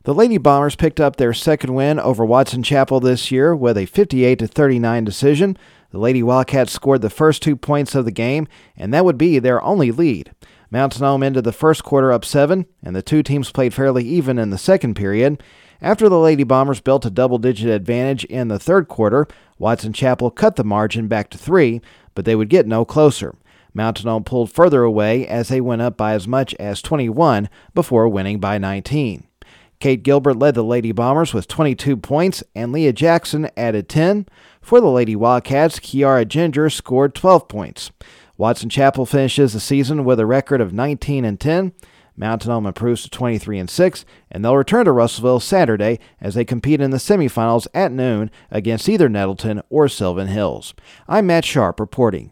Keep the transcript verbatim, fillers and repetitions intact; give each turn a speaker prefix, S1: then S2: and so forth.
S1: The Lady Bombers picked up their second win over Watson Chapel this year with a fifty-eight to thirty-nine decision. The Lady Wildcats scored the first two points of the game, and that would be their only lead. Mountain Home ended the first quarter up seven, and the two teams played fairly even in the second period. After the Lady Bombers built a double-digit advantage in the third quarter, Watson Chapel cut the margin back to three, but they would get no closer. Mountain Home pulled further away as they went up by as much as twenty-one before winning by nineteen. Kate Gilbert led the Lady Bombers with twenty-two points, and Leah Jackson added ten. For the Lady Wildcats, Kiara Ginger scored twelve points. Watson Chapel finishes the season with a record of nineteen and ten. Mountain Home improves to twenty-three and six, and they'll return to Russellville Saturday as they compete in the semifinals at noon against either Nettleton or Sylvan Hills. I'm Matt Sharp reporting.